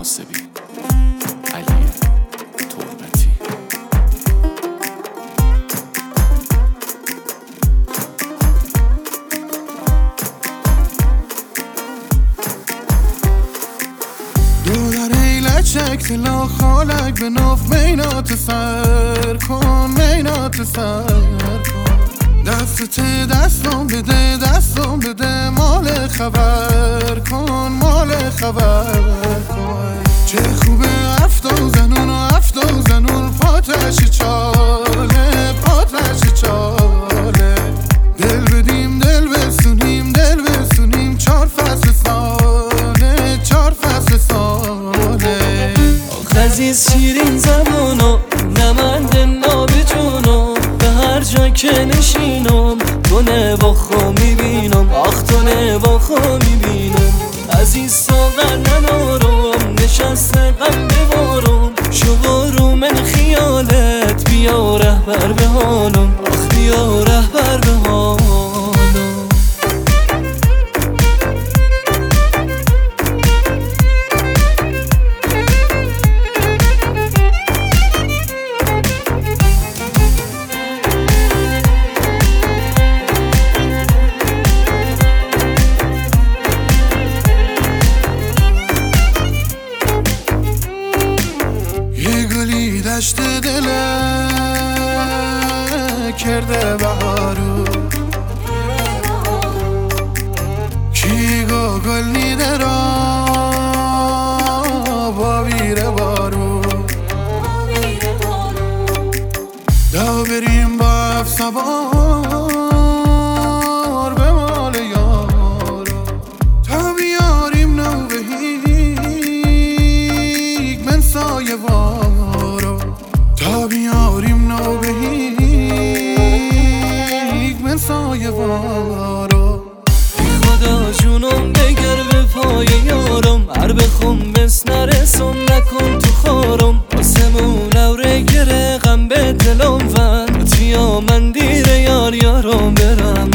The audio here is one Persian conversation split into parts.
ناصبی، علی تربتی. دولار ایلچک تلا خالک به نف مینات سر کن، مینات سر کن. دستت دستم بده مال خبر کن، مال خبر کن. چه خوبه افتا زنون پاتش چاله، پاتش چاله. دل بدیم دل بسونیم 4 فصل ساله، 4 فصل ساله. عزیز شیرین زبونو نمند ناب جونو، به هر جا که نشینم تو نواخو میبینم، آخ تو نواخو میبینم. عزیز ساغر ندارم نشسته قلب بارم، شغارو من خیالت بیا رهبر به حالم، آخ بیا رهبر به حالم. دشت دله کرده بهارو، کی گل نیده را با بیره بارو. دا بریم با افسبار به مال یارو، تا بیاریم نو بهیگ من سایه وارو، تا بیاریم نو بهیگ من سایه وارو. خدا جونم بگر به پای یارم، هر بخون بس نرسم نکن تو خارم. آسمون اوره گره غم به دلم فن، آتیا من دیر یار یارم برم،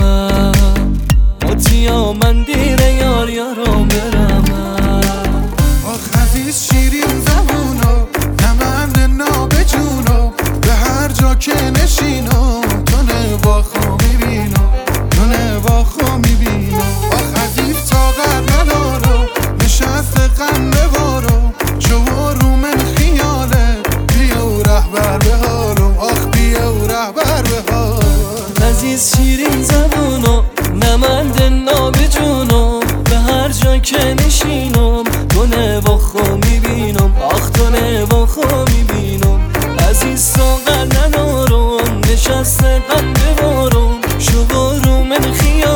آتیا من دیر یار یارم برم. آخ عزیز شیرین زبونو نمند ناب جونو، به هر جا که نشینو تو نواخو میبینو، تو نواخو میبینو. آخ عزیز طاقت ندارو نشست غم ببارو، شو رو من خیاله بیا رهبر به حالم، آخ بیا رهبر به حالم. عزیز شیرین زبونو نمند ناب جونو، به هر جا که نشینم تو نواخو میبینم، آخ تو نواخو میبینم. عزیز ساغر ندارم نشسته قلب بارم، شو رو من خیال